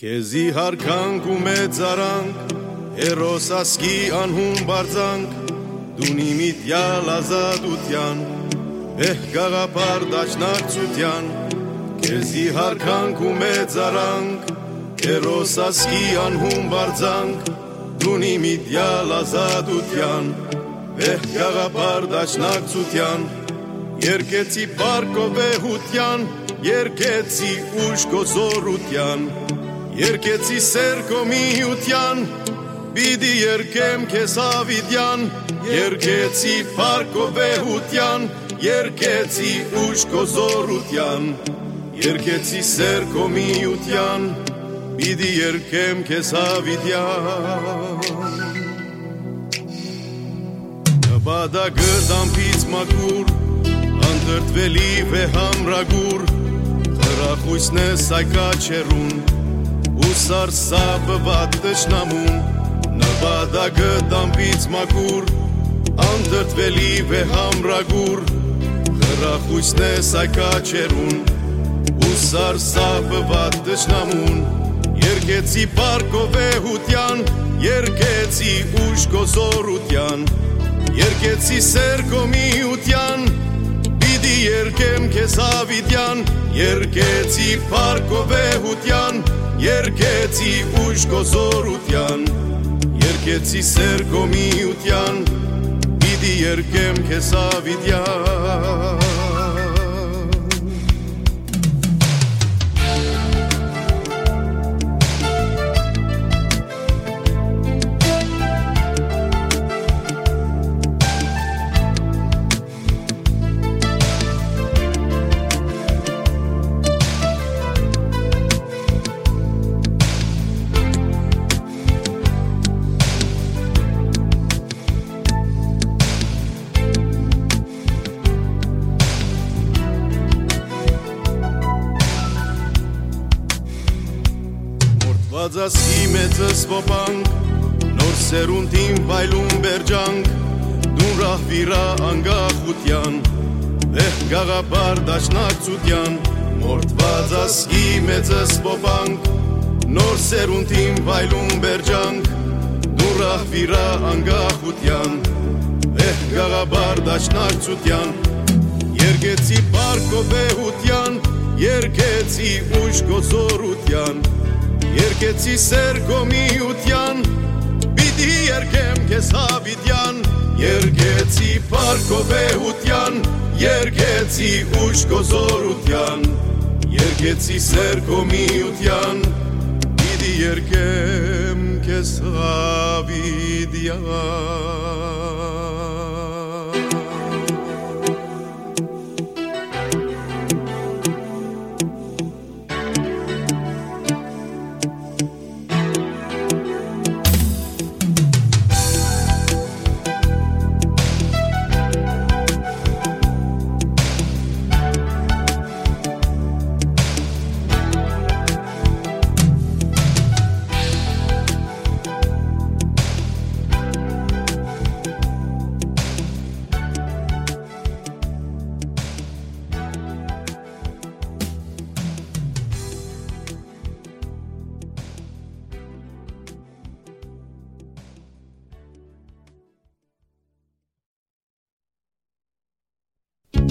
Քեզի հարկանք ու մեծարանք, հերոս ասկի անհուն բարձանք, դունի միտյալ ազատության, վեհ գաղապար դաշնակցության, քեզի հարկանք ու մեծարանք, հերոս ասկի անհուն բարձանք, դունի միտյալ ազատության, վեհ գաղապար դաշնակցության, երկեցի պարկո վեհության, երկեցի ուժ գոզորության, երկեցի սերկո միության, բիդի երկեմ քեզ ավիդյան, երկեցի պարկո վեհության, երկեցի ուժ գոզորության, երկեցի սերկո միության, բիդի երկեմ քեզ ավիդյան, նպատակը դամբից մաքուր, անդրդվելի վեհամրագուր, խրախույսն է սայկաչերուն, ու սարսափված տշնամուն, նպատակը դամբից մաքուր, անդրդվելի վեհամրագուր, խրախույսն է սայկաչերուն, ու սարսափված տշնամուն, երկեցի պարկո վեհության, երկեցի ուժ գոզորության, երկեցի սերկո միության, պիտի երկեմ քեզ ավիդյան, երկեցի պարկո վեհության, երկեցի ուժ գոզորության, երկեցի սերկո միության, պիտի երկեմ քեզ ավիդյան, Վազասի մեծս ոպանք, նոր սերունդին վայլում բերջանք, դուն ռահվիրա անգախության, վեհ գաղապար դաշնակցության, մորդ վազասի մեծս ոպանք, նոր սերունդին վայլում բերջանք, դուն ռահվիրա անգախության, վեհ գաղապար դաշնակցության, երկեցի պարկո վեհության, երկեցի ուժ գոզորության, երկեցի սերկո միության, պիտի երկեմ քեզ ավիդյան, երկեցի պարկո վեհության, երկեցի ուժ գոզորության, երկեցի սերկո միության, պիտի երկեմ քեզ ավիդյան